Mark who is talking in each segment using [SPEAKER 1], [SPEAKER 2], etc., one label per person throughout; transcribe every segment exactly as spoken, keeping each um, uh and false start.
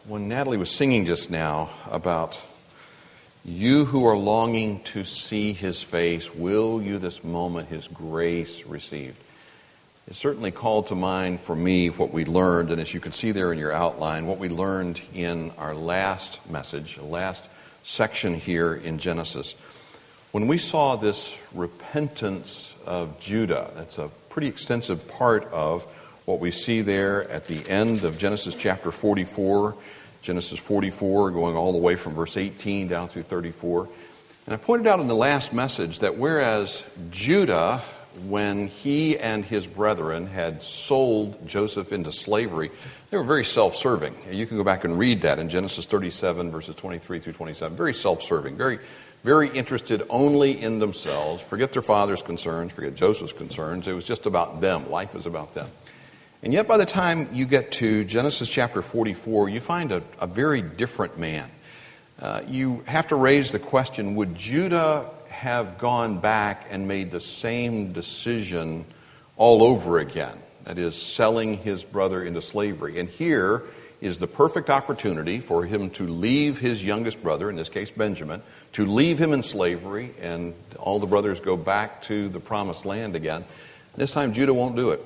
[SPEAKER 1] When Natalie was singing just now about you who are longing to see his face, will you this moment his grace receive? It certainly called to mind for me what we learned, and as you can see there in your outline, what we learned in our last message, the last section here in Genesis. When we saw this repentance of Judah, that's a pretty extensive part of what we see there at the end of Genesis chapter forty-four, Genesis forty-four, going all the way from verse eighteen down through thirty-four. And I pointed out in the last message that whereas Judah, when he and his brethren had sold Joseph into slavery, they were very self-serving. You can go back and read that in Genesis thirty-seven, verses twenty-three through twenty-seven. Very self-serving, very, very interested only in themselves. Forget their father's concerns, forget Joseph's concerns. It was just about them. Life was about them. And yet by the time you get to Genesis chapter forty-four, you find a, a very different man. Uh, you have to raise the question, would Judah have gone back and made the same decision all over again? That is, selling his brother into slavery. And here is the perfect opportunity for him to leave his youngest brother, in this case Benjamin, to leave him in slavery, and all the brothers go back to the promised land again. This time Judah won't do it.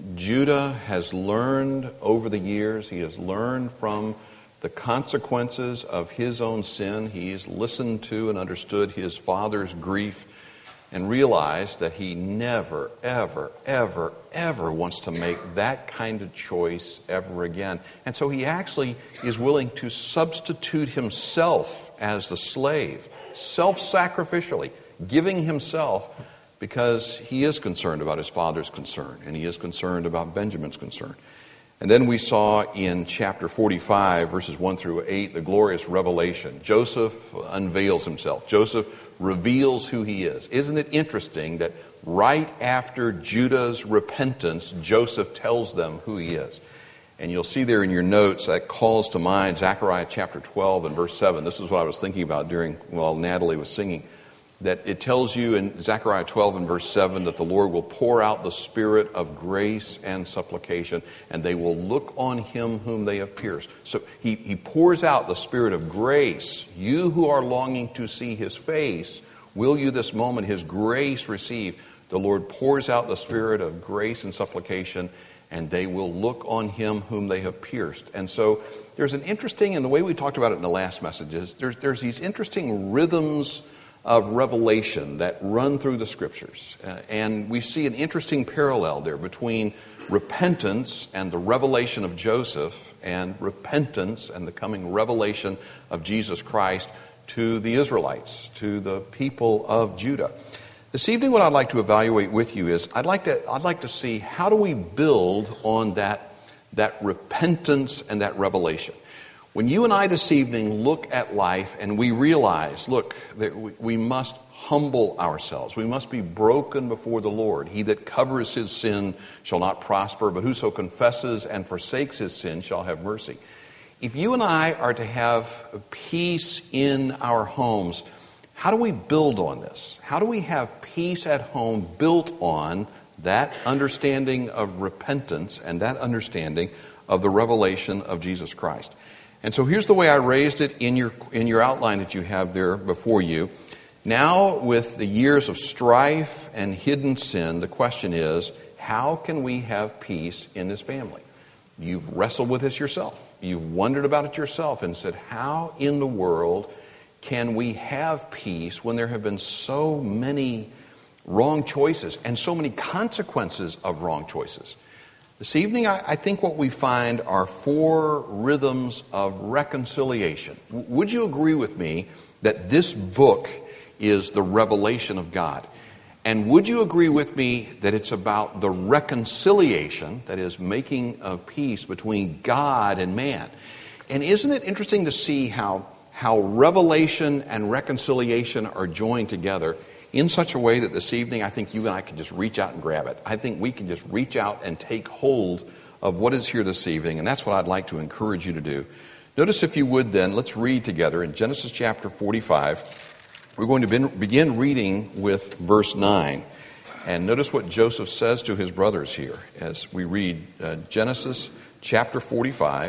[SPEAKER 1] Judah has learned over the years, he has learned from the consequences of his own sin. He's listened to and understood his father's grief and realized that he never, ever, ever, ever wants to make that kind of choice ever again. And so he actually is willing to substitute himself as the slave, self-sacrificially, giving himself, because he is concerned about his father's concern, and he is concerned about Benjamin's concern. And then we saw in chapter forty-five, verses one through eight, the glorious revelation. Joseph unveils himself. Joseph reveals who he is. Isn't it interesting that right after Judah's repentance, Joseph tells them who he is? And you'll see there in your notes that calls to mind Zechariah chapter twelve and verse seven. This is what I was thinking about during while Natalie was singing. That it tells you in Zechariah twelve and verse seven that the Lord will pour out the spirit of grace and supplication, and they will look on him whom they have pierced. So he, he pours out the spirit of grace. You who are longing to see his face, will you this moment his grace receive? The Lord pours out the spirit of grace and supplication, and they will look on him whom they have pierced. And so there's an interesting, and the way we talked about it in the last messages, there's, there's these interesting rhythms of revelation that run through the Scriptures. Uh, and we see an interesting parallel there between repentance and the revelation of Joseph, and repentance and the coming revelation of Jesus Christ to the Israelites, to the people of Judah. This evening, what I'd like to evaluate with you is I'd like to I'd like to see how do we build on that, that repentance and that revelation. When you and I this evening look at life and we realize, look, that we must humble ourselves. We must be broken before the Lord. He that covers his sin shall not prosper, but whoso confesses and forsakes his sin shall have mercy. If you and I are to have peace in our homes, how do we build on this? How do we have peace at home built on that understanding of repentance and that understanding of the revelation of Jesus Christ? And so here's the way I raised it in your in your outline that you have there before you. Now, with the years of strife and hidden sin, the question is, how can we have peace in this family? You've wrestled with this yourself. You've wondered about it yourself and said, how in the world can we have peace when there have been so many wrong choices and so many consequences of wrong choices? This evening, I, I think what we find are four rhythms of reconciliation. W- would you agree with me that this book is the revelation of God? And would you agree with me that it's about the reconciliation, that is, making of peace between God and man? And isn't it interesting to see how, how revelation and reconciliation are joined together in such a way that this evening I think you and I can just reach out and grab it. I think we can just reach out and take hold of what is here this evening, and that's what I'd like to encourage you to do. Notice, if you would then, let's read together in Genesis chapter forty-five. We're going to begin reading with verse nine. And notice what Joseph says to his brothers here as we read uh, Genesis chapter forty-five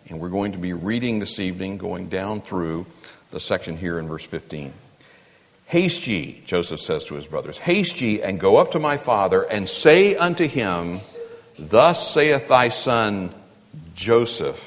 [SPEAKER 1] And we're going to be reading this evening, going down through the section here in verse fifteen. Haste ye, Joseph says to his brothers, haste ye and go up to my father and say unto him, thus saith thy son Joseph,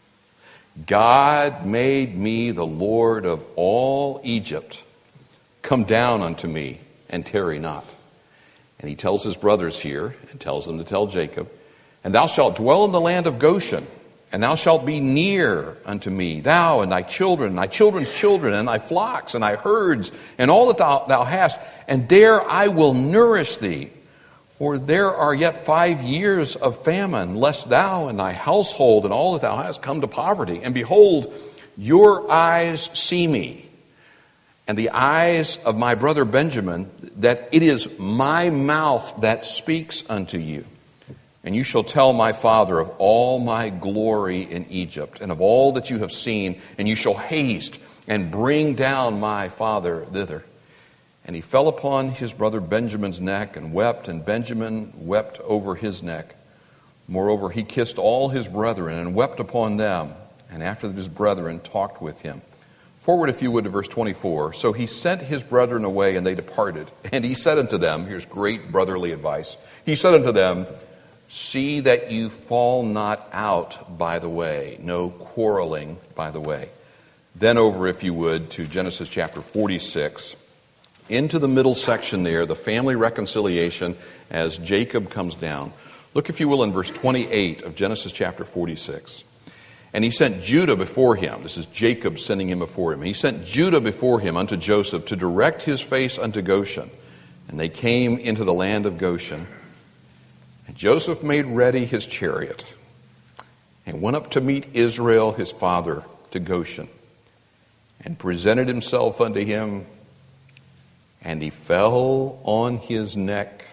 [SPEAKER 1] God made me the Lord of all Egypt. Come down unto me and tarry not. And he tells his brothers here, and tells them to tell Jacob, and thou shalt dwell in the land of Goshen, and thou shalt be near unto me, thou and thy children, and thy children's children, and thy flocks, and thy herds, and all that thou, thou hast, and there I will nourish thee. For there are yet five years of famine, lest thou and thy household and all that thou hast come to poverty. And behold, your eyes see me, and the eyes of my brother Benjamin, that it is my mouth that speaks unto you. And you shall tell my father of all my glory in Egypt, and of all that you have seen, and you shall haste and bring down my father thither. And he fell upon his brother Benjamin's neck and wept, and Benjamin wept over his neck. Moreover, he kissed all his brethren and wept upon them. And after his brethren talked with him. Forward, if you would, to verse twenty-four. So he sent his brethren away, and they departed. And he said unto them, here's great brotherly advice. He said unto them, see that you fall not out by the way, no quarreling by the way. Then over, if you would, to Genesis chapter forty-six. Into the middle section there, the family reconciliation as Jacob comes down. Look, if you will, in verse twenty-eight of Genesis chapter forty-six. And he sent Judah before him. This is Jacob sending him before him. He sent Judah before him unto Joseph to direct his face unto Goshen. And they came into the land of Goshen. And Joseph made ready his chariot and went up to meet Israel his father to Goshen, and presented himself unto him. And he fell on his neck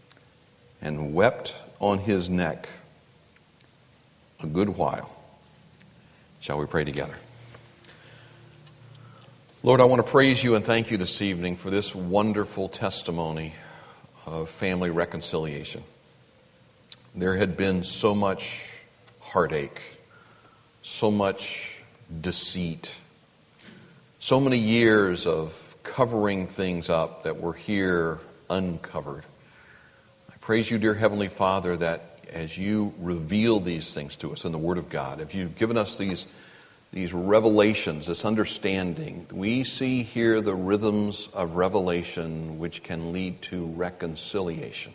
[SPEAKER 1] and wept on his neck a good while. Shall we pray together? Lord, I want to praise you and thank you this evening for this wonderful testimony of family reconciliation. There had been so much heartache, so much deceit, so many years of covering things up that were here uncovered. I praise you, dear Heavenly Father, that as you reveal these things to us in the Word of God, if you've given us these, these revelations, this understanding, we see here the rhythms of revelation which can lead to reconciliation.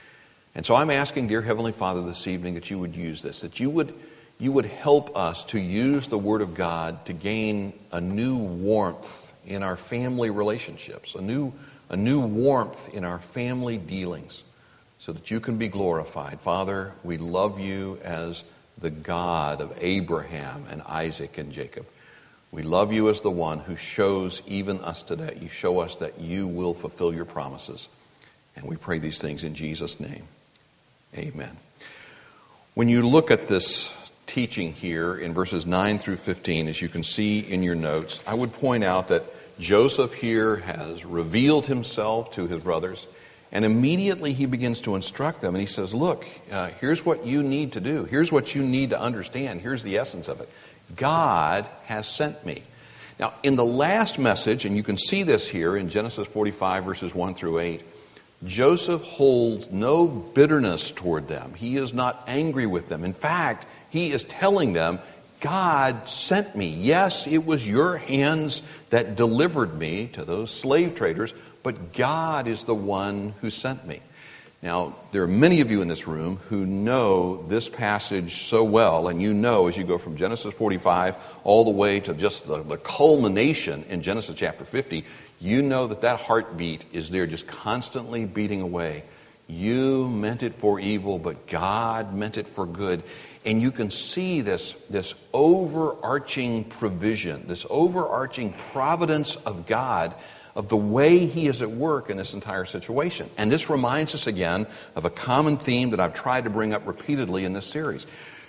[SPEAKER 1] And so I'm asking, dear Heavenly Father, this evening that you would use this, that you would, you would help us to use the Word of God to gain a new warmth in our family relationships, a new, a new warmth in our family dealings, so that you can be glorified. Father, we love you as the God of Abraham and Isaac and Jacob. We love you as the one who shows even us today. You show us that you will fulfill your promises. And we pray these things in Jesus' name. Amen. When you look at this teaching here in verses nine through fifteen, as you can see in your notes, I would point out that Joseph here has revealed himself to his brothers, and immediately he begins to instruct them, and he says, look, uh, here's what you need to do. Here's what you need to understand. Here's the essence of it. God has sent me. Now, in the last message, and you can see this here in Genesis forty-five, verses one through eight, Joseph holds no bitterness toward them. He is not angry with them. In fact, he is telling them, God sent me. Yes, it was your hands that delivered me to those slave traders, but God is the one who sent me. Now, there are many of you in this room who know this passage so well, and you know as you go from Genesis forty-five all the way to just the, the culmination in Genesis chapter fifty, you know that that heartbeat is there just constantly beating away. You meant it for evil, but God meant it for good. And you can see this, this overarching provision, this overarching providence of God, of the way He is at work in this entire situation. And this reminds us again of a common theme that I've tried to bring up repeatedly in this series.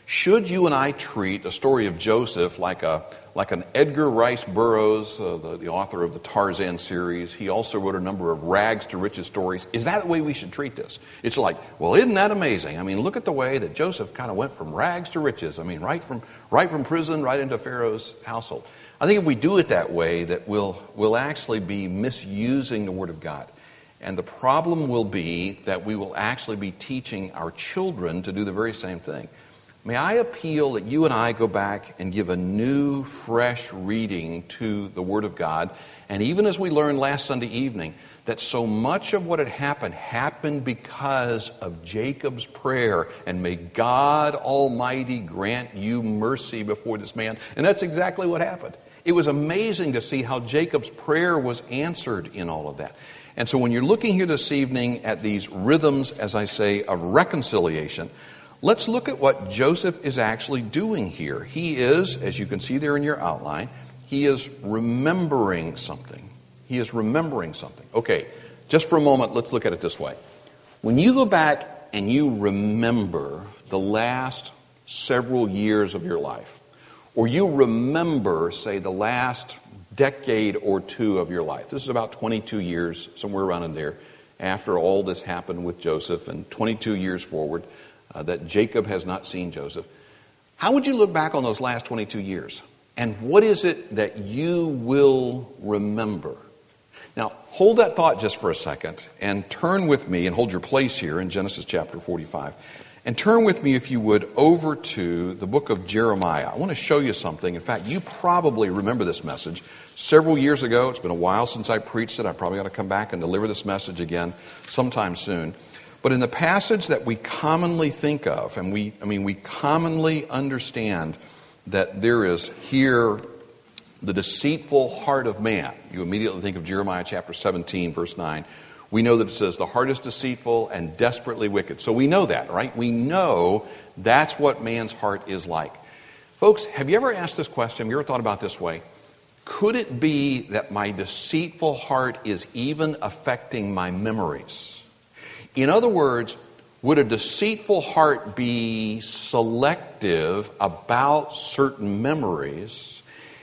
[SPEAKER 1] Should you and I treat a story of Joseph like a like an Edgar Rice Burroughs, uh, the, the author of the Tarzan series? He also wrote a number of rags to riches stories. Is that the way we should treat this? It's like, well, isn't that amazing? I mean, look at the way that Joseph kind of went from rags to riches. I mean, right from right from prison right into Pharaoh's household. I think if we do it that way, that we'll we'll actually be misusing the Word of God. And the problem will be that we will actually be teaching our children to do the very same thing. May I appeal that you and I go back and give a new, fresh reading to the Word of God. And even as we learned last Sunday evening, that so much of what had happened happened because of Jacob's prayer. And may God Almighty grant you mercy before this man. And that's exactly what happened. It was amazing to see how Jacob's prayer was answered in all of that. And so when you're looking here this evening at these rhythms, as I say, of reconciliation, let's look at what Joseph is actually doing here. He is, as you can see there in your outline, he is remembering something. He is remembering something. Okay, just for a moment, let's look at it this way. When you go back and you remember the last several years of your life, or you remember, say, the last decade or two of your life. This is about twenty-two years, somewhere around in there, after all this happened with Joseph, and twenty-two years forward, uh, that Jacob has not seen Joseph. How would you look back on those last twenty-two years? And what is it that you will remember? Now, hold that thought just for a second, and turn with me, and hold your place here in Genesis chapter forty-five. And turn with me, if you would, over to the book of Jeremiah. I want to show you something. In fact, you probably remember this message. Several years ago, it's been a while since I preached it. I probably ought to come back and deliver this message again sometime soon. But in the passage that we commonly think of, and we, I mean, we commonly understand that there is here the deceitful heart of man. You immediately think of Jeremiah chapter seventeen, verse nine. We know that it says the heart is deceitful and desperately wicked. So we know that, right? We know that's what man's heart is like. Folks, have you ever asked this question? Have you ever thought about it this way? Could it be that my deceitful heart is even affecting my memories? In other words, would a deceitful heart be selective about certain memories?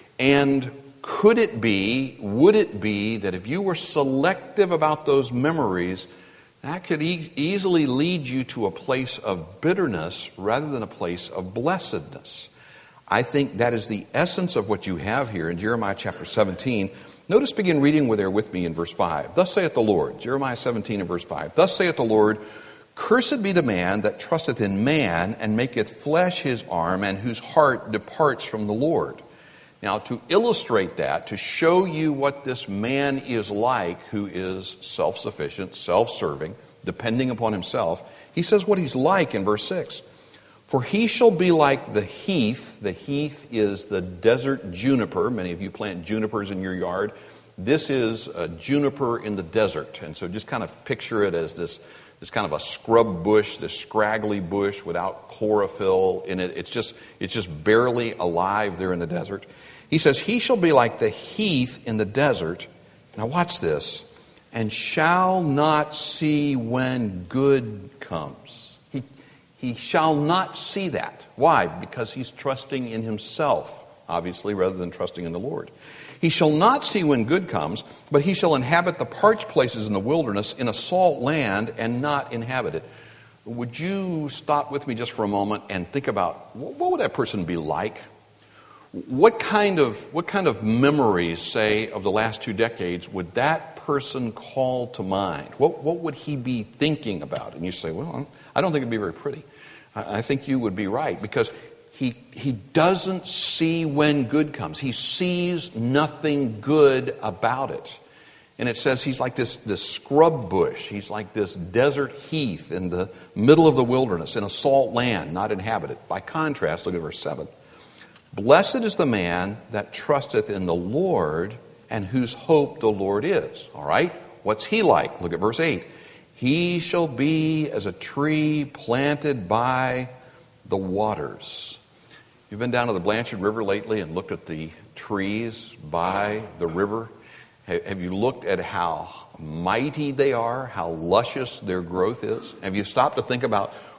[SPEAKER 1] And could it be, would it be, that if you were selective about those memories, that could e- easily lead you to a place of bitterness rather than a place of blessedness? I think that is the essence of what you have here in Jeremiah chapter seventeen. Notice, begin reading with there with me in verse five. Thus saith the Lord, Jeremiah seventeen and verse five. Thus saith the Lord, cursed be the man that trusteth in man, and maketh flesh his arm, and whose heart departs from the Lord. Now, to illustrate that, to show you what this man is like, who is self-sufficient, self-serving, depending upon himself, he says what he's like in verse six. For he shall be like the heath. The heath is the desert juniper. Many of you plant junipers in your yard. This is a juniper in the desert. And so just kind of picture it as this, this kind of a scrub bush, this scraggly bush without chlorophyll in it. It's just, it's just barely alive there in the desert. He says, he shall be like the heath in the desert. Now watch this. And shall not see when good comes. He, he shall not see that. Why? Because he's trusting in himself, obviously, rather than trusting in the Lord. He shall not see when good comes, but he shall inhabit the parched places in the wilderness, in a salt land, and not inhabit it. Would you stop with me just for a moment and think about, what would that person be like? What kind of what kind of memories, say, of the last two decades would that person call to mind? What what would he be thinking about? And you say, well, I don't think it'd be very pretty. I, I think you would be right, because he he doesn't see when good comes. He sees nothing good about it. And it says he's like this, this scrub bush. He's like this desert heath in the middle of the wilderness, in a salt land, not inhabited. By contrast, look at verse seven. Blessed is the man that trusteth in the Lord, and whose hope the Lord is. All right? What's he like? Look at verse eight. He shall be as a tree planted by the waters. You've been down to the Blanchard River lately and looked at the trees by the river. Have you looked at how mighty they are, how luscious their growth is? Have you stopped to think about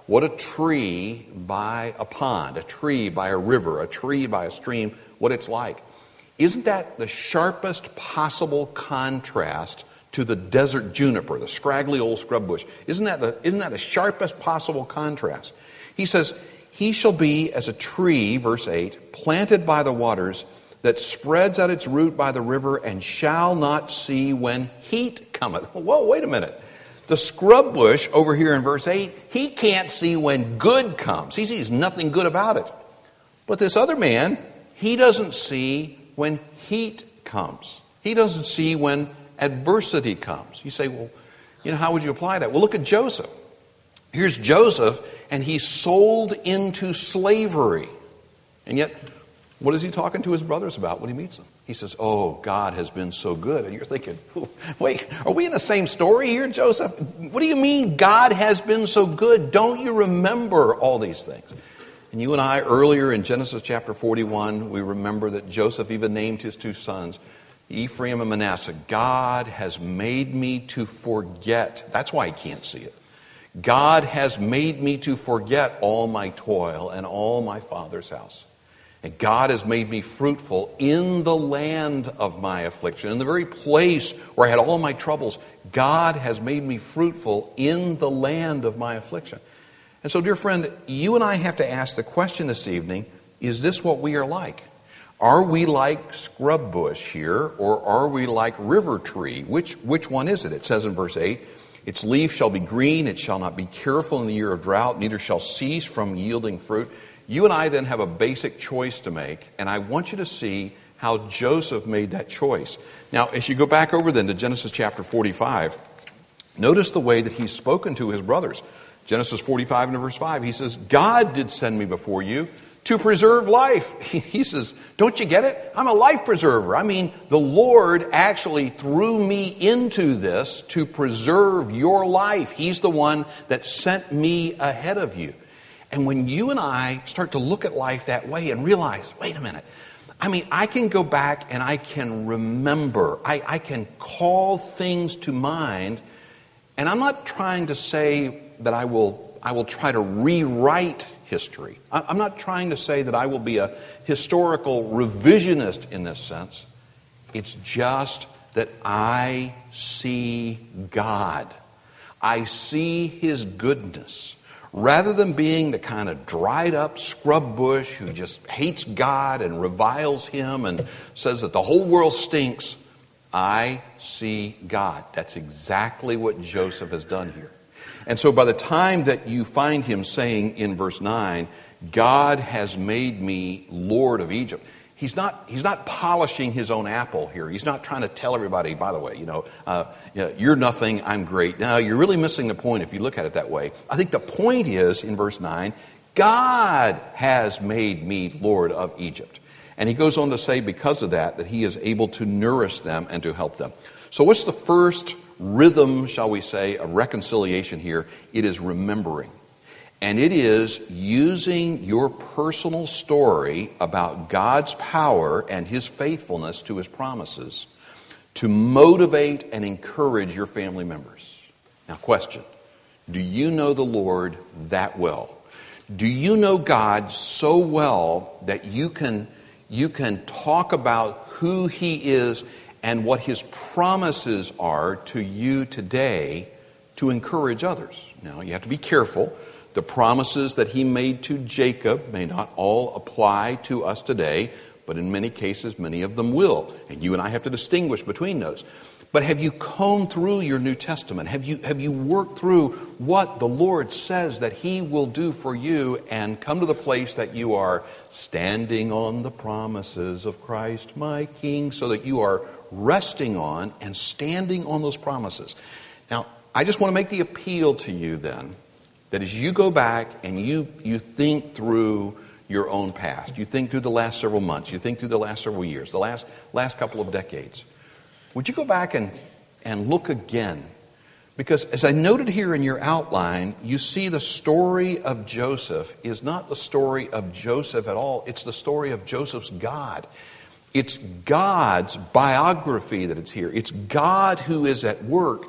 [SPEAKER 1] what a tree by a pond, a tree by a river, a tree by a stream, what it's like. Isn't that the sharpest possible contrast to the desert juniper, the scraggly old scrub bush? Isn't that the, isn't that the sharpest possible contrast? He says, he shall be as a tree, verse eight, planted by the waters, that spreads out its root by the river, and shall not see when heat cometh. Whoa, wait a minute. The scrub bush over here in verse eight, he can't see when good comes. He sees nothing good about it. But this other man, he doesn't see when heat comes. He doesn't see when adversity comes. You say, well, you know, how would you apply that? Well, look at Joseph. Here's Joseph, and he's sold into slavery. And yet, what is he talking to his brothers about when he meets them? He says, oh, God has been so good. And you're thinking, wait, are we in the same story here, Joseph? What do you mean God has been so good? Don't you remember all these things? And you and I, earlier in Genesis chapter forty-one, we remember that Joseph even named his two sons, Ephraim and Manasseh. God has made me to forget. That's why he can't see it. God has made me to forget all my toil and all my father's house. And God has made me fruitful in the land of my affliction, in the very place where I had all my troubles. God has made me fruitful in the land of my affliction. And so, dear friend, you and I have to ask the question this evening, is this what we are like? Are we like scrub bush here, or are we like river tree? Which, which one is it? It says in verse eight, its leaf shall be green, it shall not be careful in the year of drought, neither shall cease from yielding fruit. You and I then have a basic choice to make, and I want you to see how Joseph made that choice. Now, as you go back over then to Genesis chapter forty-five, notice the way that he's spoken to his brothers. Genesis forty-five and verse five, he says, God did send me before you to preserve life. He says, don't you get it? I'm a life preserver. I mean, the Lord actually threw me into this to preserve your life. He's the one that sent me ahead of you. And when you and I start to look at life that way and realize, wait a minute, I mean, I can go back and I can remember, I, I can call things to mind, and I'm not trying to say that I will, I will try to rewrite history. I'm not trying to say that I will be a historical revisionist in this sense. It's just that I see God. I see His goodness. Rather than being the kind of dried up scrub bush who just hates God and reviles Him and says that the whole world stinks, I see God. That's exactly what Joseph has done here. And so by the time that you find him saying in verse nine, God has made me Lord of Egypt, he's not, he's not polishing his own apple here. He's not trying to tell everybody, by the way, you know, uh, you know, you're nothing, I'm great. No, you're really missing the point if you look at it that way. I think the point is, in verse nine, God has made me Lord of Egypt. And he goes on to say, because of that, that he is able to nourish them and to help them. So what's the first rhythm, shall we say, of reconciliation here? It is remembering. And it is using your personal story about God's power and His faithfulness to His promises to motivate and encourage your family members. Now, question, do you know the Lord that well? Do you know God so well that you can, you can talk about who He is and what His promises are to you today to encourage others? Now, you have to be careful. The promises that He made to Jacob may not all apply to us today, but in many cases, many of them will. And you and I have to distinguish between those. But have you combed through your New Testament? Have you, have you worked through what the Lord says that He will do for you and come to the place that you are standing on the promises of Christ, my King, so that you are resting on and standing on those promises? Now, I just want to make the appeal to you then, that as you go back and you, you think through your own past, you think through the last several months, you think through the last several years, the last, last couple of decades, would you go back and, and look again? Because as I noted here in your outline, you see the story of Joseph is not the story of Joseph at all. It's the story of Joseph's God. It's God's biography that it's here. It's God who is at work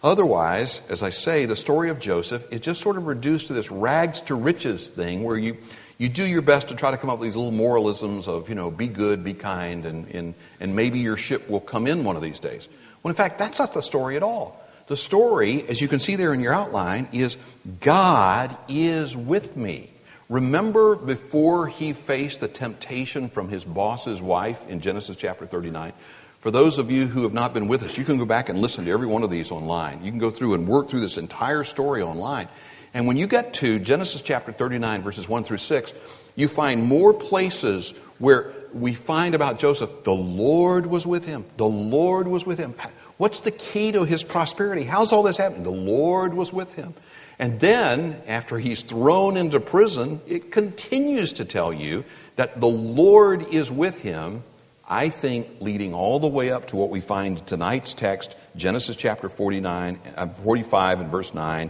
[SPEAKER 1] Otherwise, as I say, the story of Joseph is just sort of reduced to this rags to riches thing where you, you do your best to try to come up with these little moralisms of, you know, be good, be kind, and, and, and maybe your ship will come in one of these days. Well, in fact, that's not the story at all. The story, as you can see there in your outline, is God is with me. Remember before he faced the temptation from his boss's wife in Genesis chapter thirty-nine? For those of you who have not been with us, you can go back and listen to every one of these online. You can go through and work through this entire story online. And when you get to Genesis chapter thirty-nine, verses one through six, you find more places where we find about Joseph, the Lord was with him. The Lord was with him. What's the key to his prosperity? How's all this happening? The Lord was with him. And then, after he's thrown into prison, it continues to tell you that the Lord is with him, I think leading all the way up to what we find in tonight's text, Genesis chapter forty-nine, forty-five and verse nine.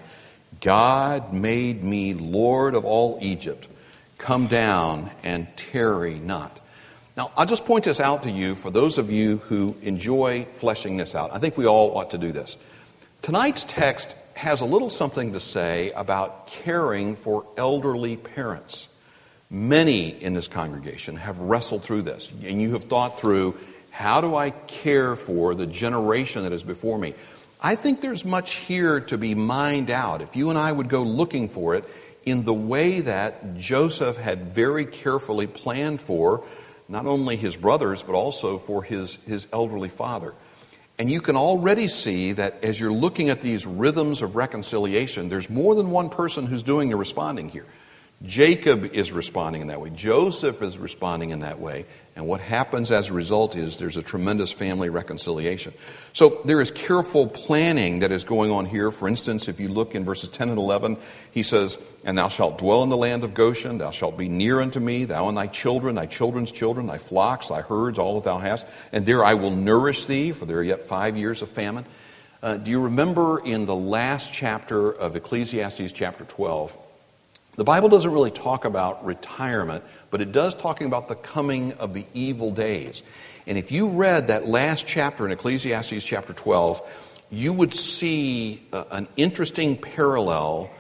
[SPEAKER 1] God made me Lord of all Egypt. Come down and tarry not. Now, I'll just point this out to you for those of you who enjoy fleshing this out. I think we all ought to do this. Tonight's text has a little something to say about caring for elderly parents. Many in this congregation have wrestled through this, and you have thought through, how do I care for the generation that is before me? I think there's much here to be mined out, if you and I would go looking for it, in the way that Joseph had very carefully planned for not only his brothers, but also for his, his elderly father. And you can already see that as you're looking at these rhythms of reconciliation, there's more than one person who's doing the responding here. Jacob is responding in that way. Joseph is responding in that way. And what happens as a result is there's a tremendous family reconciliation. So there is careful planning that is going on here. For instance, if you look in verses ten and eleven, he says, and thou shalt dwell in the land of Goshen, thou shalt be near unto me, thou and thy children, thy children's children, thy flocks, thy herds, all that thou hast. And there I will nourish thee, for there are yet five years of famine. Uh, do you remember in the last chapter of Ecclesiastes chapter twelve, the Bible doesn't really talk about retirement, but it does talking about the coming of the evil days. And if you read that last chapter in Ecclesiastes chapter twelve, you would see uh, an interesting parallel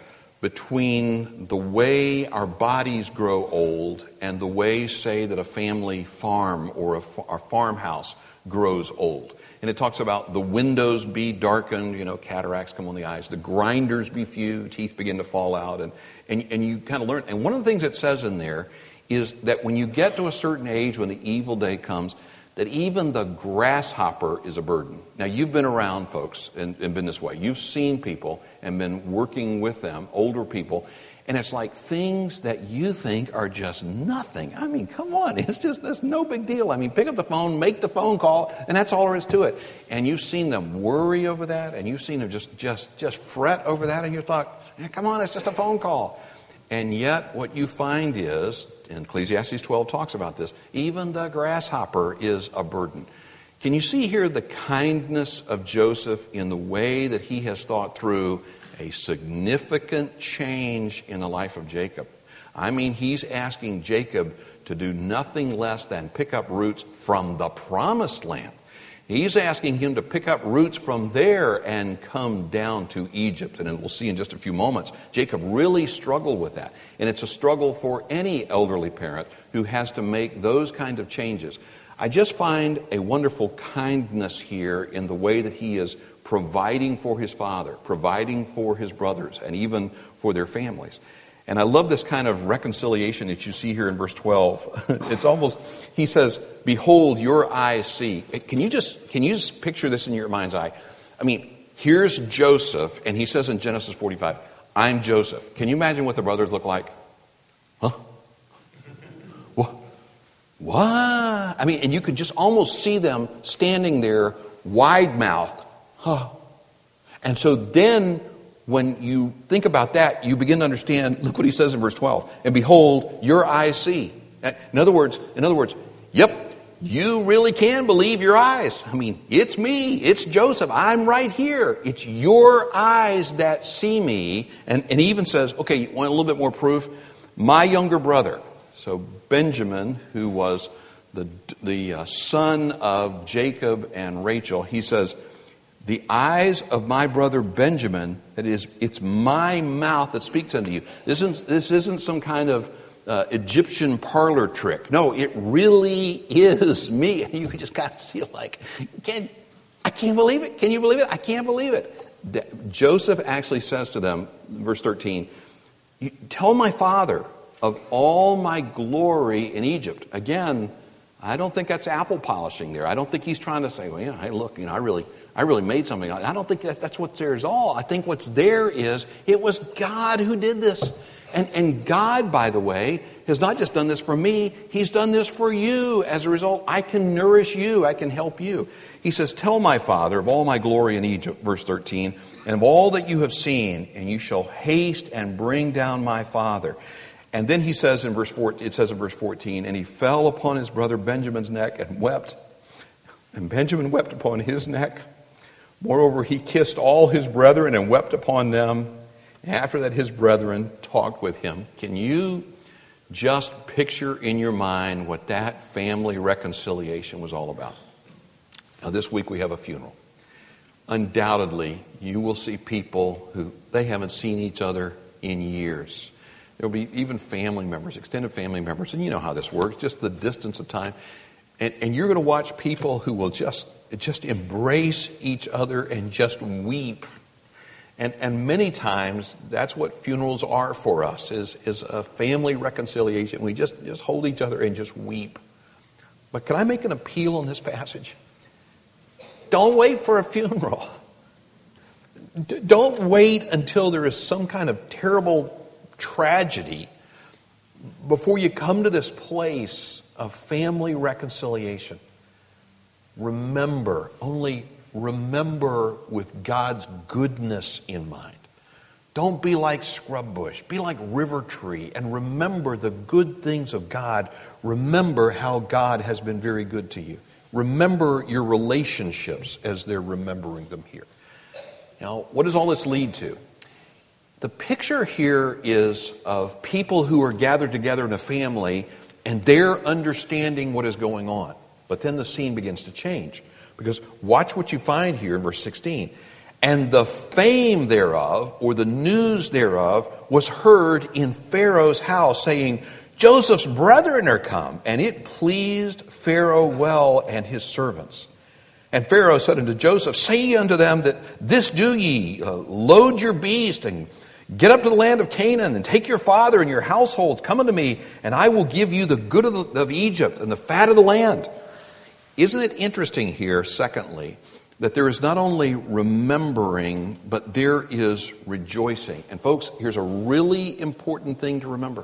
[SPEAKER 1] between the way our bodies grow old and the way, say, that a family farm or a, a farmhouse grows old. And it talks about the windows be darkened, you know, cataracts come on the eyes, the grinders be few, teeth begin to fall out, and, and, and you kind of learn. And one of the things it says in there is that when you get to a certain age, when the evil day comes, that even the grasshopper is a burden. Now, you've been around, folks, and, and been this way. You've seen people and been working with them, older people, and it's like things that you think are just nothing. I mean, come on, it's just, that's no big deal. I mean, pick up the phone, make the phone call, and that's all there is to it. And you've seen them worry over that, and you've seen them just, just, just fret over that, and you thought, yeah, come on, it's just a phone call. And yet, what you find is, and Ecclesiastes twelve talks about this, even the grasshopper is a burden. Can you see here the kindness of Joseph in the way that he has thought through a significant change in the life of Jacob? I mean, he's asking Jacob to do nothing less than pick up roots from the promised land. He's asking him to pick up roots from there and come down to Egypt. And we'll see in just a few moments, Jacob really struggled with that. And it's a struggle for any elderly parent who has to make those kind of changes. I just find a wonderful kindness here in the way that he is providing for his father, providing for his brothers, and even for their families. And I love this kind of reconciliation that you see here in verse twelve. It's almost, he says, behold, your eyes see. Can you just can you just picture this in your mind's eye? I mean, here's Joseph, and he says in Genesis forty-five, I'm Joseph. Can you imagine what the brothers look like? Huh? What? What? I mean, and you could just almost see them standing there, wide-mouthed. Huh. And so then, when you think about that, you begin to understand, look what he says in verse twelve. And behold, your eyes see. In other words, in other words, yep, you really can believe your eyes. I mean, it's me. It's Joseph. I'm right here. It's your eyes that see me. And, and he even says, okay, you want a little bit more proof? My younger brother. So Benjamin, who was the, the uh, son of Jacob and Rachel, he says, the eyes of my brother Benjamin, that is, it's my mouth that speaks unto you. This isn't, this isn't some kind of uh, Egyptian parlor trick. No, it really is me. And you just kind of feel like, can't, I can't believe it. Can you believe it? I can't believe it. Joseph actually says to them, verse thirteen, tell my father of all my glory in Egypt. Again, I don't think that's apple polishing there. I don't think he's trying to say, well, yeah, hey, look, you know, I really, I really made something. I don't think that that's what's there is all. I think what's there is it was God who did this. And, and God, by the way, has not just done this for me. He's done this for you. As a result, I can nourish you. I can help you. He says, tell my father of all my glory in Egypt, verse thirteen, and of all that you have seen, and you shall haste and bring down my father. And then he says in verse fourteen, it says in verse fourteen, and he fell upon his brother Benjamin's neck and wept. And Benjamin wept upon his neck. Moreover, he kissed all his brethren and wept upon them. After that, his brethren talked with him. Can you just picture in your mind what that family reconciliation was all about? Now, this week we have a funeral. Undoubtedly, you will see people who they haven't seen each other in years. There will be even family members, extended family members, and you know how this works, just the distance of time. And, and you're going to watch people who will just, just embrace each other and just weep. And, and many times, that's what funerals are for us, is, is a family reconciliation. We just, just hold each other and just weep. But can I make an appeal in this passage? Don't wait for a funeral. D- don't wait until there is some kind of terrible tragedy before you come to this place of family reconciliation. Remember, only remember with God's goodness in mind. Don't be like scrub bush. Be like river tree and remember the good things of God. Remember how God has been very good to you. Remember your relationships as they're remembering them here. Now, what does all this lead to? The picture here is of people who are gathered together in a family and they're understanding what is going on. But then the scene begins to change. Because watch what you find here in verse sixteen. And the fame thereof, or the news thereof, was heard in Pharaoh's house, saying, Joseph's brethren are come. And it pleased Pharaoh well and his servants. And Pharaoh said unto Joseph, say ye unto them that this do ye, uh, load your beast and get up to the land of Canaan and take your father and your households, come unto me, and I will give you the good of, the, of Egypt and the fat of the land. Isn't it interesting here, secondly, that there is not only remembering, but there is rejoicing. And folks, here's a really important thing to remember.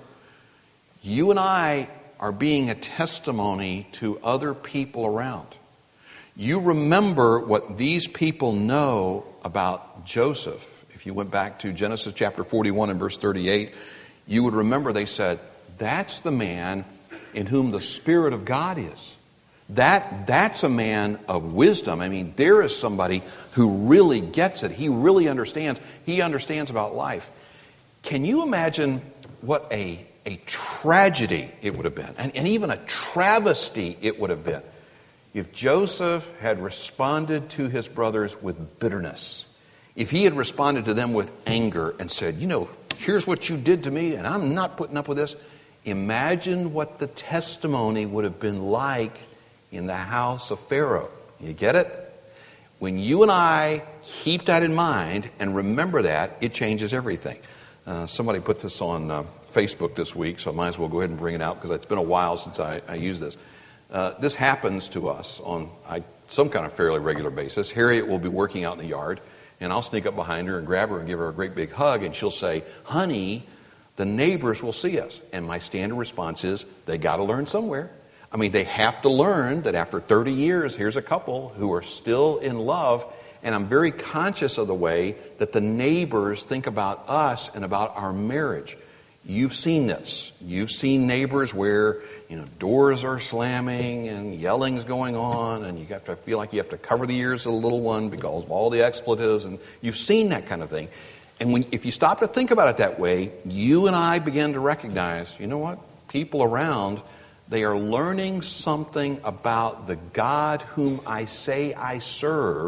[SPEAKER 1] You and I are being a testimony to other people around. You remember what these people know about Joseph. If you went back to Genesis chapter forty-one and verse thirty-eight, you would remember they said, that's the man in whom the Spirit of God is. That, that's a man of wisdom. I mean, there is somebody who really gets it. He really understands. He understands about life. Can you imagine what a, a tragedy it would have been, and, and even a travesty it would have been, if Joseph had responded to his brothers with bitterness, if he had responded to them with anger and said, you know, here's what you did to me, and I'm not putting up with this. Imagine what the testimony would have been like in the house of Pharaoh. You get it? When you and I keep that in mind and remember that, it changes everything. Uh, somebody put this on uh, Facebook this week, so I might as well go ahead and bring it out because it's been a while since I, I used this. Uh, this happens to us on I, some kind of fairly regular basis. Harriet will be working out in the yard, and I'll sneak up behind her and grab her and give her a great big hug, and she'll say, honey, the neighbors will see us. And my standard response is, they got to learn somewhere. I mean, they have to learn that after thirty years, here's a couple who are still in love, and I'm very conscious of the way that the neighbors think about us and about our marriage. You've seen this. You've seen neighbors where, you know, doors are slamming and yelling's going on, and you have to feel like you have to cover the ears of the little one because of all the expletives, and you've seen that kind of thing. And when, if you stop to think about it that way, you and I begin to recognize, you know what? People around, they are learning something about the God whom I say I serve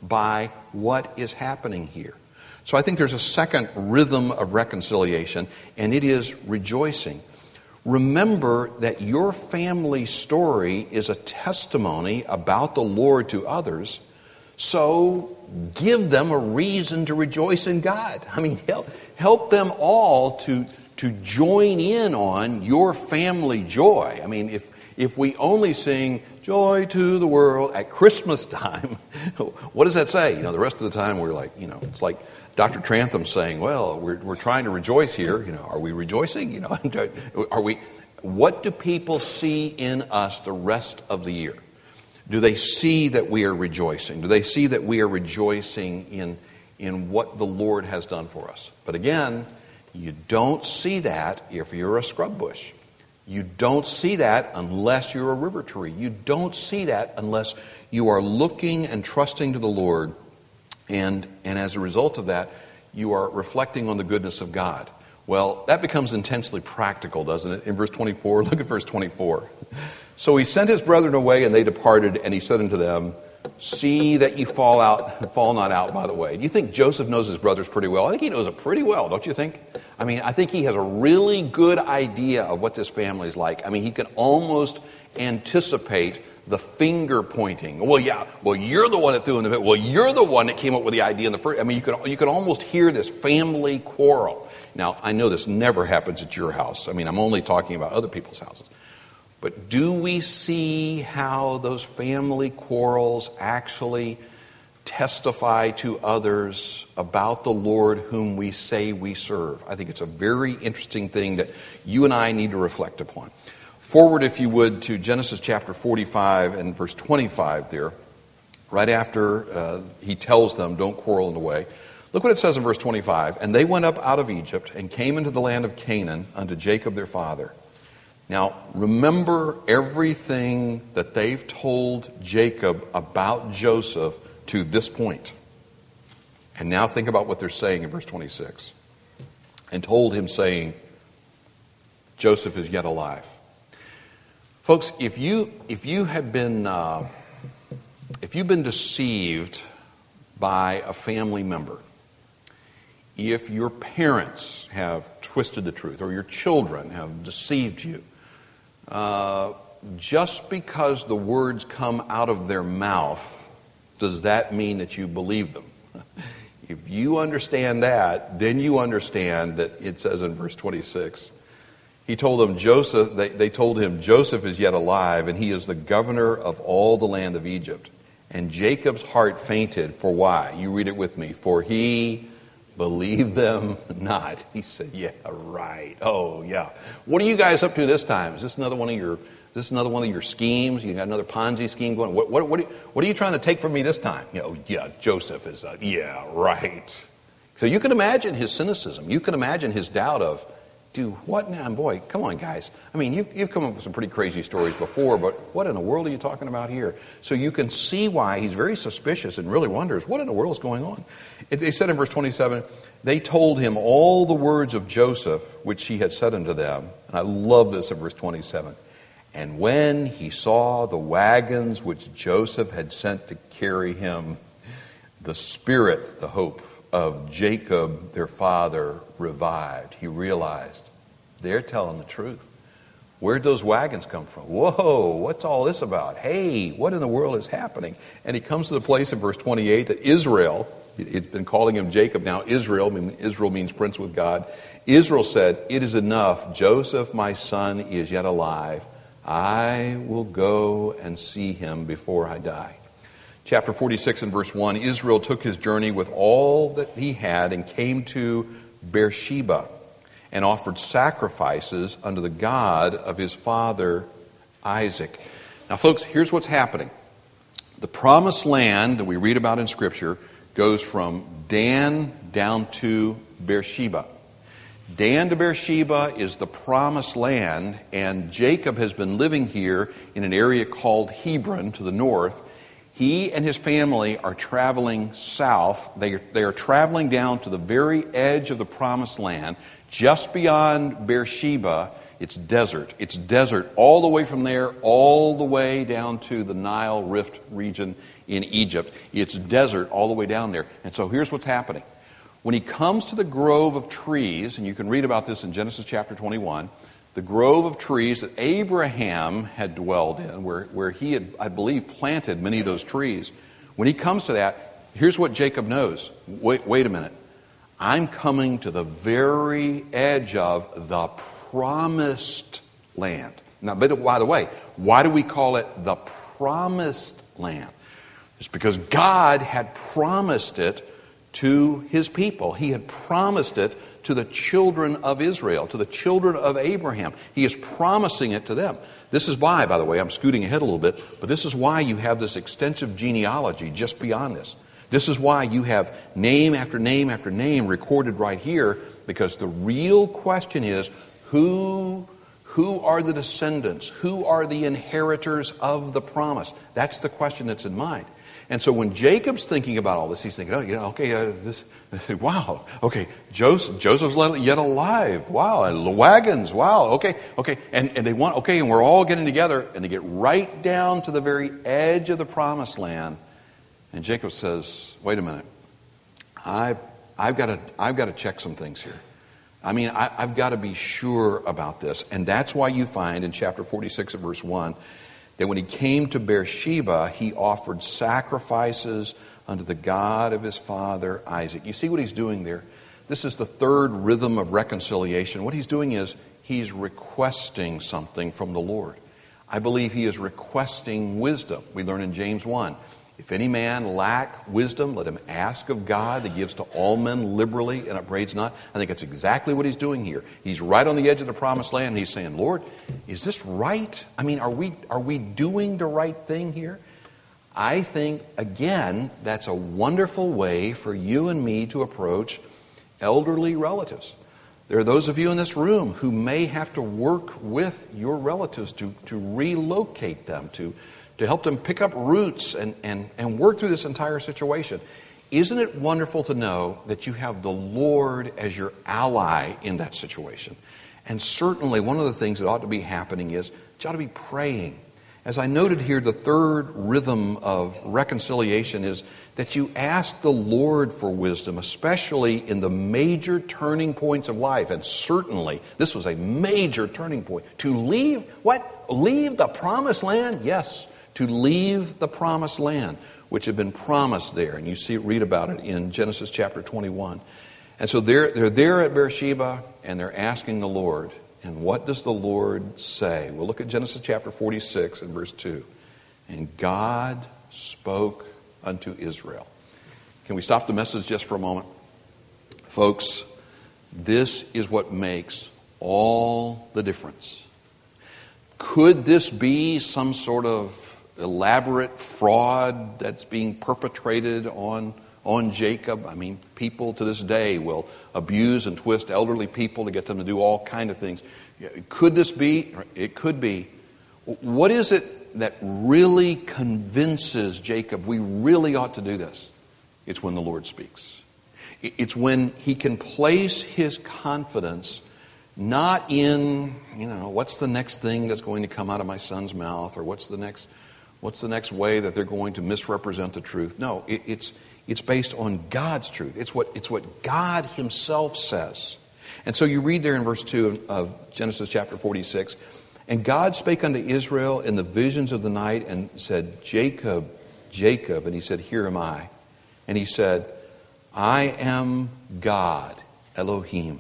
[SPEAKER 1] by what is happening here. So I think there's a second rhythm of reconciliation, and it is rejoicing. Remember that your family story is a testimony about the Lord to others, so give them a reason to rejoice in God. I mean, help, help them all to, to join in on your family joy. I mean, if, if we only sing joy to the world at Christmas time, what does that say? You know, the rest of the time we're like, you know, it's like Doctor Trantham saying, well, we're we're trying to rejoice here. You know, are we rejoicing? You know, are we? What do people see in us the rest of the year? Do they see that we are rejoicing? Do they see that we are rejoicing in in what the Lord has done for us? But again, you don't see that if you're a scrub bush. You don't see that unless you're a river tree. You don't see that unless you are looking and trusting to the Lord. And, and as a result of that, you are reflecting on the goodness of God. Well, that becomes intensely practical, doesn't it? In verse twenty-four, look at verse twenty-four. So he sent his brethren away, and they departed, and he said unto them, see that ye fall out, fall not out by the way. Do you think Joseph knows his brothers pretty well? I think he knows it pretty well, don't you think? I mean, I think he has a really good idea of what this family is like. I mean, he can almost anticipate the finger pointing. Well, yeah, well, you're the one that threw in the pit. Well, you're the one that came up with the idea in the first. I mean, you can you can almost hear this family quarrel. Now, I know this never happens at your house. I mean, I'm only talking about other people's houses. But do we see how those family quarrels actually testify to others about the Lord whom we say we serve? I think it's a very interesting thing that you and I need to reflect upon. Forward, if you would, to Genesis chapter forty-five and verse twenty-five there. Right after uh, he tells them, don't quarrel in the way. Look what it says in verse twenty-five. And they went up out of Egypt and came into the land of Canaan unto Jacob their father. Now, remember everything that they've told Jacob about Joseph to this point. And now think about what they're saying in verse twenty-six. And told him, saying, Joseph is yet alive. Folks, if you if you have been uh, if you've been deceived by a family member, if your parents have twisted the truth, or your children have deceived you, uh, just because the words come out of their mouth, does that mean that you believe them? If you understand that, then you understand that it says in verse twenty-six, he told them, Joseph, they, they told him, Joseph is yet alive, and he is the governor of all the land of Egypt. And Jacob's heart fainted, for why? You read it with me. For he believed them not. He said, yeah, right. Oh, yeah. What are you guys up to this time? Is this another one of your, is this another one of your schemes? You got another Ponzi scheme going? What, what, what, are, you, what are you trying to take from me this time? You know, yeah, Joseph is, uh, yeah, right. So you can imagine his cynicism. You can imagine his doubt of, do what now? Boy, come on, guys. I mean, you've, you've come up with some pretty crazy stories before, but what in the world are you talking about here? So you can see why he's very suspicious and really wonders, what in the world is going on? It, they said in verse twenty-seven, they told him all the words of Joseph, which he had said unto them. And I love this in verse twenty-seven. And when he saw the wagons which Joseph had sent to carry him, the spirit, the hope of Jacob, their father, revived. He realized they're telling the truth. Where'd those wagons come from? Whoa, what's all this about? Hey, what in the world is happening? And he comes to the place in verse twenty-eight that Israel, it's been calling him Jacob now, Israel, Israel means prince with God. Israel said, it is enough. Joseph, my son, is yet alive. I will go and see him before I die. Chapter forty-six and verse one, Israel took his journey with all that he had and came to Beersheba and offered sacrifices unto the God of his father Isaac. Now, folks, here's what's happening. The promised land that we read about in Scripture goes from Dan down to Beersheba. Dan to Beersheba is the promised land, and Jacob has been living here in an area called Hebron to the north. He and his family are traveling south. They are, they are traveling down to the very edge of the promised land. Just beyond Beersheba It's desert. It's desert all the way from there, all the way down to the Nile Rift region in Egypt. It's desert all the way down there. And so here's what's happening. When he comes to the grove of trees, and you can read about this in Genesis chapter twenty-one, the grove of trees that Abraham had dwelled in, where, where he had, I believe, planted many of those trees. When he comes to that, here's what Jacob knows. Wait, wait a minute. I'm coming to the very edge of the promised land. Now, by the, by the way, why do we call it the promised land? It's because God had promised it to his people. He had promised it to the children of Israel, to the children of Abraham. He is promising it to them. This is why, by the way, I'm scooting ahead a little bit, but this is why you have this extensive genealogy just beyond this. This is why you have name after name after name recorded right here, because the real question is, who, who are the descendants? Who are the inheritors of the promise? That's the question that's in mind. And so when Jacob's thinking about all this, he's thinking, oh, yeah, okay, uh, this, wow, okay, Joseph, Joseph's yet alive, wow, and the wagons, wow, okay, okay, and, and they want, okay, and we're all getting together, and they get right down to the very edge of the promised land, and Jacob says, wait a minute, I've, I've got to, I've got to check some things here. I mean, I, I've got to be sure about this, and that's why you find in chapter forty-six of verse one, that when he came to Beersheba, he offered sacrifices unto the God of his father Isaac. You see what he's doing there? This is the third rhythm of reconciliation. What he's doing is he's requesting something from the Lord. I believe he is requesting wisdom. We learn in James one, if any man lack wisdom, let him ask of God that gives to all men liberally and upbraids not. I think that's exactly what he's doing here. He's right on the edge of the promised land, and he's saying, Lord, is this right? I mean, are we are we doing the right thing here? I think, again, that's a wonderful way for you and me to approach elderly relatives. There are those of you in this room who may have to work with your relatives to, to relocate them, to to help them pick up roots and, and, and work through this entire situation. Isn't it wonderful to know that you have the Lord as your ally in that situation? And certainly one of the things that ought to be happening is you ought to be praying. As I noted here, the third rhythm of reconciliation is that you ask the Lord for wisdom, especially in the major turning points of life. And certainly, this was a major turning point. To leave, what? Leave the promised land? Yes. To leave the promised land, which had been promised there. And you see, read about it in Genesis chapter twenty-one. And so they're, they're there at Beersheba, and they're asking the Lord. And what does the Lord say? We'll look at Genesis chapter forty-six and verse two. And God spoke unto Israel. Can we stop the message just for a moment? Folks, this is what makes all the difference. Could this be some sort of elaborate fraud that's being perpetrated on, on Jacob? I mean, people to this day will abuse and twist elderly people to get them to do all kind of things. Could this be? It could be. What is it that really convinces Jacob we really ought to do this? It's when the Lord speaks. It's when he can place his confidence not in, you know, what's the next thing that's going to come out of my son's mouth, or what's the next What's the next way that they're going to misrepresent the truth? No, it, it's it's based on God's truth. It's what it's what God himself says. And so you read there in verse two of Genesis chapter forty-six, and God spake unto Israel in the visions of the night and said, Jacob, Jacob. And he said, Here am I. And he said, I am God, Elohim.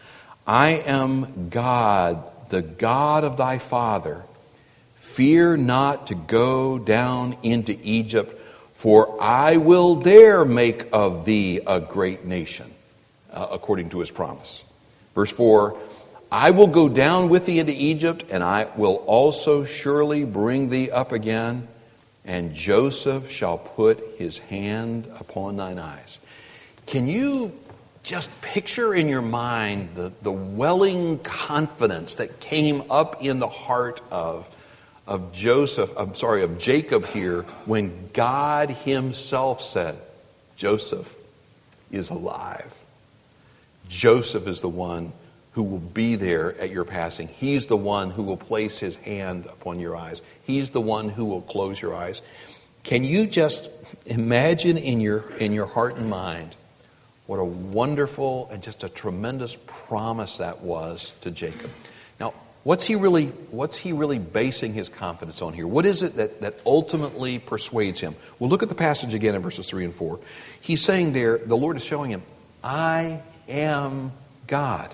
[SPEAKER 1] I am God, the God of thy father. Fear not to go down into Egypt, for I will there make of thee a great nation, uh, according to his promise. Verse four, I will go down with thee into Egypt, and I will also surely bring thee up again, and Joseph shall put his hand upon thine eyes. Can you just picture in your mind the, the welling confidence that came up in the heart of Of Joseph, I'm sorry, of Jacob here, when God himself said, Joseph is alive. Joseph is the one who will be there at your passing. He's the one who will place his hand upon your eyes. He's the one who will close your eyes. Can you just imagine in your in your heart and mind what a wonderful and just a tremendous promise that was to Jacob? Now, what's he really what's he really basing his confidence on here? What is it that, that ultimately persuades him? Well, look at the passage again in verses three and four. He's saying there, the Lord is showing him, I am God.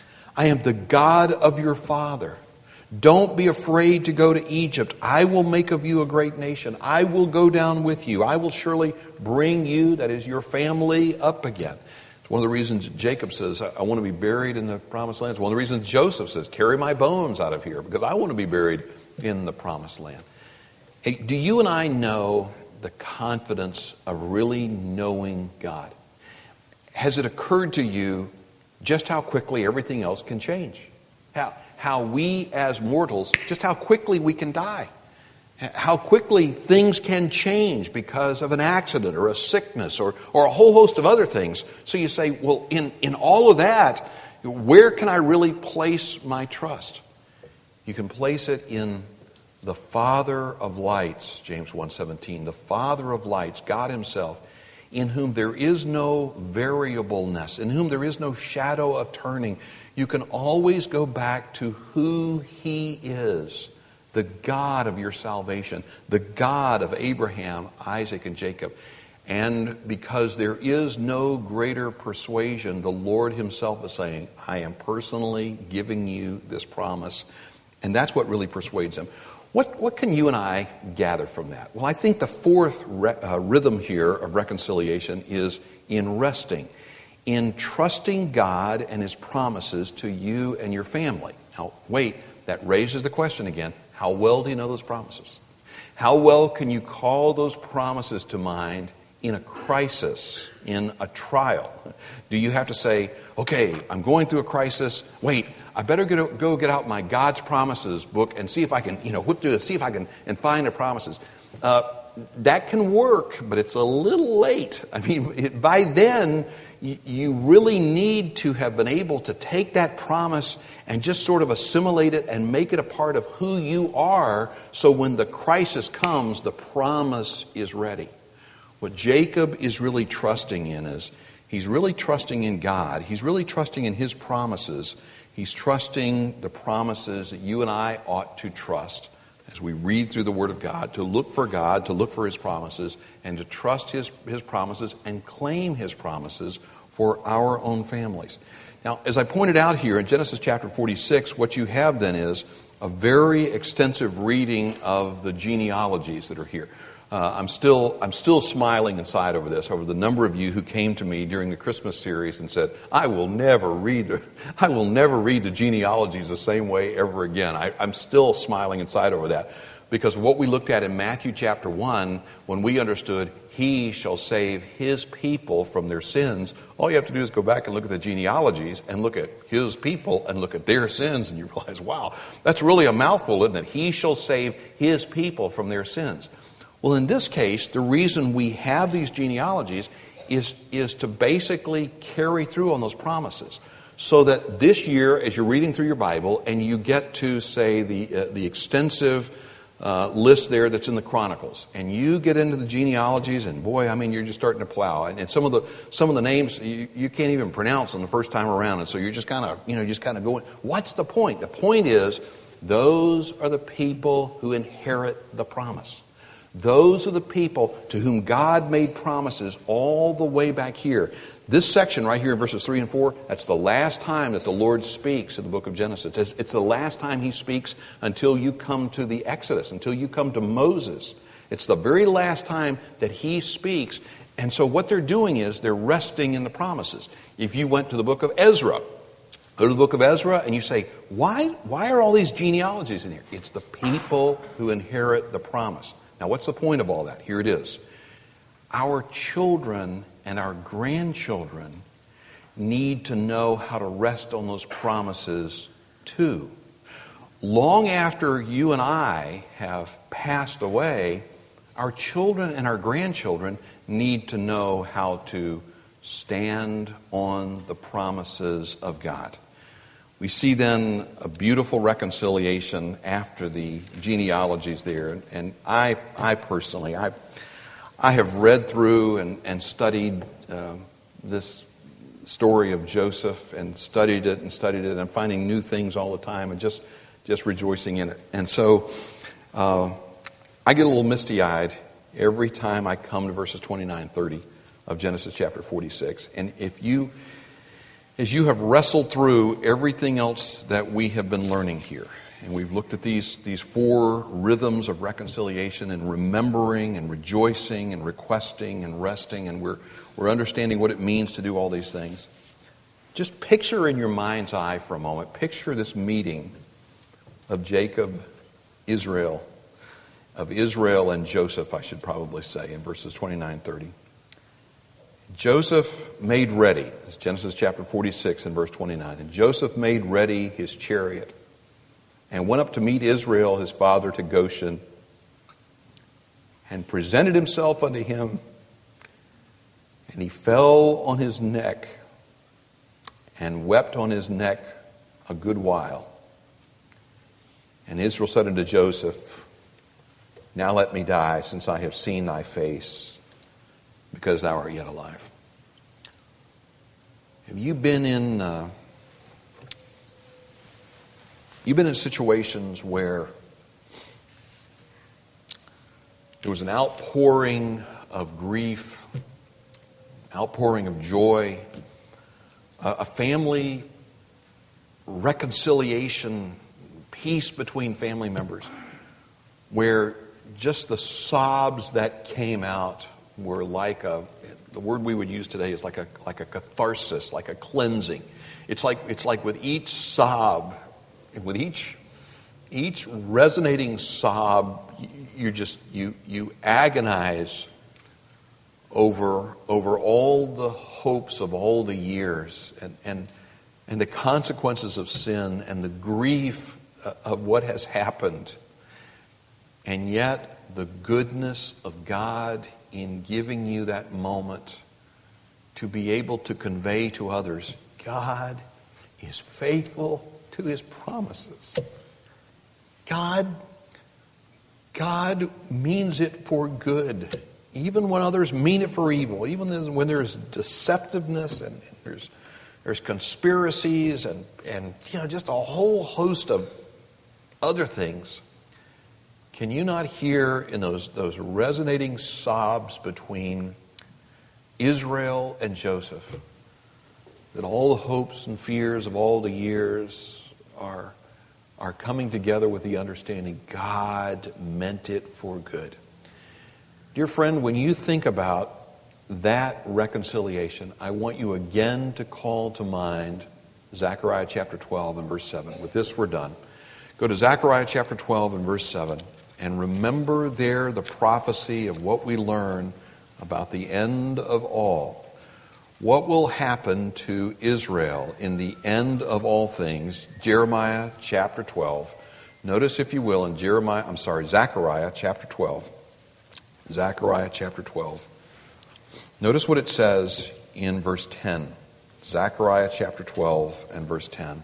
[SPEAKER 1] I am the God of your father. Don't be afraid to go to Egypt. I will make of you a great nation. I will go down with you. I will surely bring you, that is your family, up again. It's one of the reasons Jacob says, I want to be buried in the promised land. It's one of the reasons Joseph says, carry my bones out of here, because I want to be buried in the promised land. Hey, do you and I know the confidence of really knowing God? Has it occurred to you just how quickly everything else can change? How How we as mortals, just how quickly we can die. How quickly things can change because of an accident or a sickness or, or a whole host of other things. So you say, well, in, in all of that, where can I really place my trust? You can place it in the Father of lights, James one seventeen, the Father of lights, God himself, in whom there is no variableness, in whom there is no shadow of turning. You can always go back to who he is, the God of your salvation, the God of Abraham, Isaac, and Jacob. And because there is no greater persuasion, the Lord himself is saying, I am personally giving you this promise. And that's what really persuades him. What, what can you and I gather from that? Well, I think the fourth re- uh, rhythm here of reconciliation is in resting. In trusting God and his promises to you and your family. Now, wait, that raises the question again. How well do you know those promises? How well can you call those promises to mind in a crisis, in a trial? Do you have to say, okay, I'm going through a crisis. Wait, I better get, go get out my God's Promises book and see if I can, you know, whip through it, see if I can and find the promises. Uh, that can work, but it's a little late. I mean, it, by then, you really need to have been able to take that promise and just sort of assimilate it and make it a part of who you are, so when the crisis comes, the promise is ready. What Jacob is really trusting in is, he's really trusting in God. He's really trusting in his promises. He's trusting the promises that you and I ought to trust as we read through the Word of God, to look for God, to look for his promises, and to trust his, his promises and claim his promises for our own families. Now, as I pointed out here in Genesis chapter forty-six, what you have then is a very extensive reading of the genealogies that are here. Uh, I'm still I'm still smiling inside over this, over the number of you who came to me during the Christmas series and said, I will never read the, I will never read the genealogies the same way ever again. I, I'm still smiling inside over that, because of what we looked at in Matthew chapter one, when we understood he shall save his people from their sins. All you have to do is go back and look at the genealogies and look at his people and look at their sins, and you realize, wow, that's really a mouthful, isn't it? He shall save his people from their sins. Well, in this case, the reason we have these genealogies is, is to basically carry through on those promises. So that this year, as you're reading through your Bible and you get to, say, the, uh, the extensive uh, list there that's in the Chronicles, and you get into the genealogies, and boy, I mean, you're just starting to plow. And, and some of the some of the names you, you can't even pronounce them the first time around, and so you're just kind of, you know, just kind of going, what's the point? The point is, those are the people who inherit the promise. Those are the people to whom God made promises all the way back here. This section right here in verses three and four, that's the last time that the Lord speaks in the book of Genesis. It's, it's the last time he speaks until you come to the Exodus, until you come to Moses. It's the very last time that he speaks. And so what they're doing is they're resting in the promises. If you went to the book of Ezra, go to the book of Ezra and you say, why, why are all these genealogies in here? It's the people who inherit the promise. Now, what's the point of all that? Here it is. Our children and our grandchildren need to know how to rest on those promises too. Long after you and I have passed away, our children and our grandchildren need to know how to stand on the promises of God. We see then a beautiful reconciliation after the genealogies there. And I I personally, I I have read through and, and studied uh, this story of Joseph and studied it and studied it. And I'm finding new things all the time and just, just rejoicing in it. And so uh, I get a little misty-eyed every time I come to verses twenty-nine, thirty of Genesis chapter forty-six. And if you... As you have wrestled through everything else that we have been learning here, and we've looked at these, these four rhythms of reconciliation and remembering and rejoicing and requesting and resting, and we're, we're understanding what it means to do all these things, just picture in your mind's eye for a moment, picture this meeting of Jacob, Israel, of Israel and Joseph, I should probably say, in verses twenty-nine, thirty. Joseph made ready, it's Genesis chapter forty-six and verse twenty-nine, and Joseph made ready his chariot and went up to meet Israel, his father, to Goshen, and presented himself unto him, and he fell on his neck and wept on his neck a good while. And Israel said unto Joseph, now let me die, since I have seen thy face, because thou art yet alive. Have you been in uh, you've been in situations where there was an outpouring of grief, outpouring of joy, a, a family reconciliation, peace between family members, where just the sobs that came out were like a, the word we would use today is like a like a catharsis, like a cleansing. It's like it's like with each sob, with each each resonating sob, you just you you agonize over over all the hopes of all the years and and and the consequences of sin and the grief of what has happened, and yet the goodness of God in giving you that moment to be able to convey to others, God is faithful to His promises. God, God means it for good, even when others mean it for evil, even when there's deceptiveness and there's there's conspiracies and, and you know just a whole host of other things. Can you not hear in those, those resonating sobs between Israel and Joseph that all the hopes and fears of all the years are, are coming together with the understanding God meant it for good? Dear friend, when you think about that reconciliation, I want you again to call to mind Zechariah chapter twelve and verse seven. With this, we're done. Go to Zechariah chapter twelve and verse seven. And remember there the prophecy of what we learn about the end of all. What will happen to Israel in the end of all things? Jeremiah chapter twelve. Notice, if you will, in Jeremiah, I'm sorry, Zechariah chapter twelve. Zechariah chapter twelve. Notice what it says in verse ten. Zechariah chapter twelve and verse ten.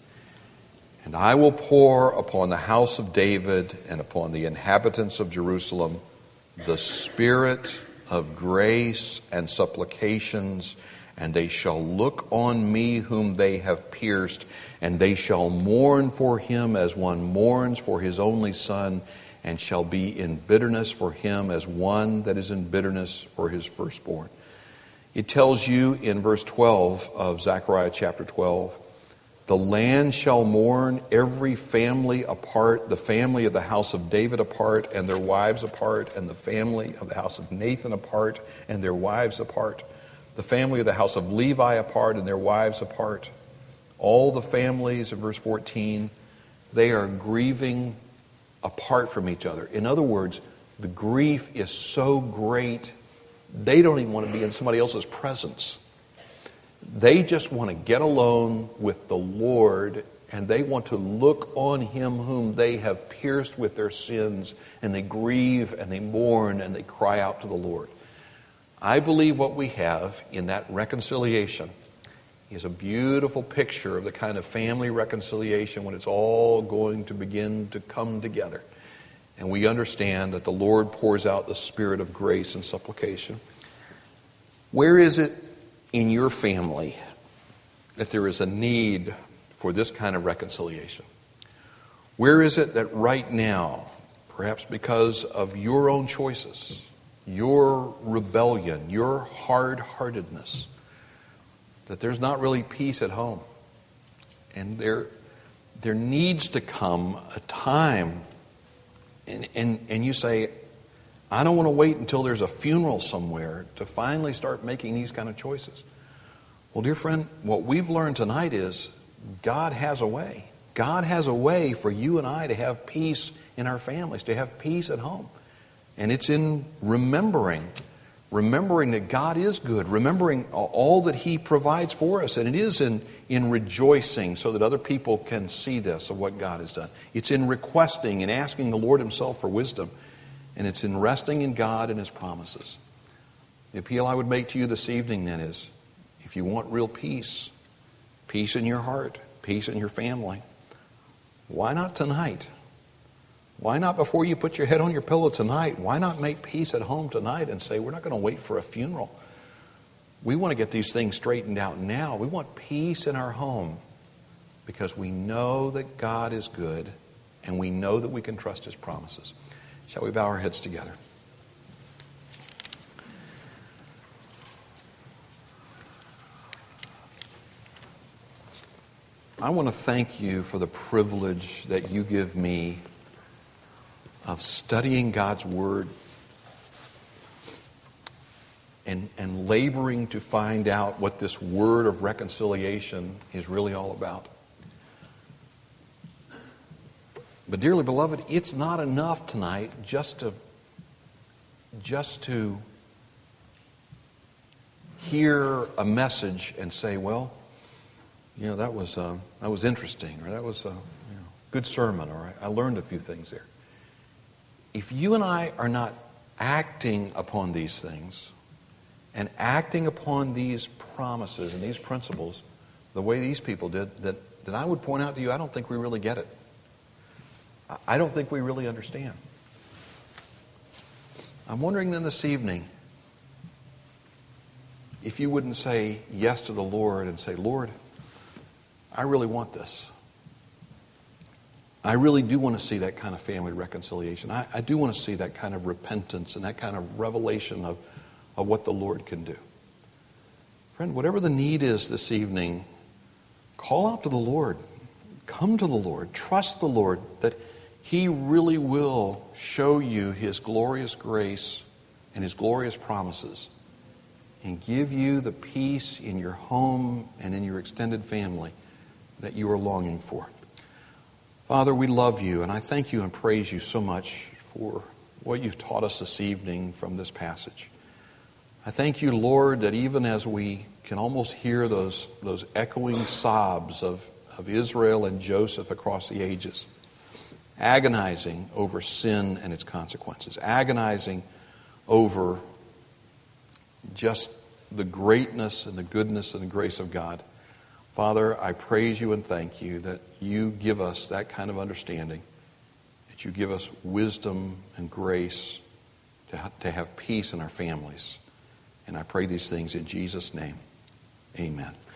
[SPEAKER 1] And I will pour upon the house of David and upon the inhabitants of Jerusalem the spirit of grace and supplications, and they shall look on me whom they have pierced, and they shall mourn for him as one mourns for his only son, and shall be in bitterness for him as one that is in bitterness for his firstborn. It tells you in verse twelve of Zechariah chapter twelve, the land shall mourn, every family apart, the family of the house of David apart and their wives apart, and the family of the house of Nathan apart and their wives apart, the family of the house of Levi apart and their wives apart. All the families, in verse fourteen, they are grieving apart from each other. In other words, the grief is so great, they don't even want to be in somebody else's presence. They just want to get alone with the Lord, and they want to look on Him whom they have pierced with their sins, and they grieve and they mourn and they cry out to the Lord. I believe what we have in that reconciliation He is a beautiful picture of the kind of family reconciliation when it's all going to begin to come together. And we understand that the Lord pours out the spirit of grace and supplication. Where is it in your family that there is a need for this kind of reconciliation? Where is it that right now, perhaps because of your own choices, your rebellion, your hard-heartedness, that there's not really peace at home? And there, there needs to come a time, and, and, and you say, I don't want to wait until there's a funeral somewhere to finally start making these kind of choices. Well, dear friend, what we've learned tonight is God has a way. God has a way for you and I to have peace in our families, to have peace at home. And it's in remembering, remembering that God is good, remembering all that He provides for us. And it is in, in rejoicing so that other people can see this, of what God has done. It's in requesting and asking the Lord Himself for wisdom. And it's in resting in God and His promises. The appeal I would make to you this evening then is, if you want real peace, peace in your heart, peace in your family, why not tonight? Why not before you put your head on your pillow tonight? Why not make peace at home tonight and say, we're not going to wait for a funeral. We want to get these things straightened out now. We want peace in our home because we know that God is good and we know that we can trust His promises. Shall we bow our heads together? I want to thank you for the privilege that you give me of studying God's Word and, and laboring to find out what this word of reconciliation is really all about. But dearly beloved, it's not enough tonight just to, just to hear a message and say, well, you know, that was uh, that was interesting, or that was a you know, good sermon, or I, I learned a few things there. If you and I are not acting upon these things and acting upon these promises and these principles the way these people did, then, then I would point out to you, I don't think we really get it. I don't think we really understand. I'm wondering then this evening if you wouldn't say yes to the Lord and say, Lord, I really want this. I really do want to see that kind of family reconciliation. I, I do want to see that kind of repentance and that kind of revelation of, of what the Lord can do. Friend, whatever the need is this evening, call out to the Lord. Come to the Lord. Trust the Lord that He really will show you His glorious grace and His glorious promises and give you the peace in your home and in your extended family that you are longing for. Father, we love you, and I thank you and praise you so much for what you've taught us this evening from this passage. I thank you, Lord, that even as we can almost hear those, those echoing sobs of, of Israel and Joseph across the ages, agonizing over sin and its consequences, agonizing over just the greatness and the goodness and the grace of God. Father, I praise you and thank you that you give us that kind of understanding, that you give us wisdom and grace to, ha- to have peace in our families. And I pray these things in Jesus' name. Amen.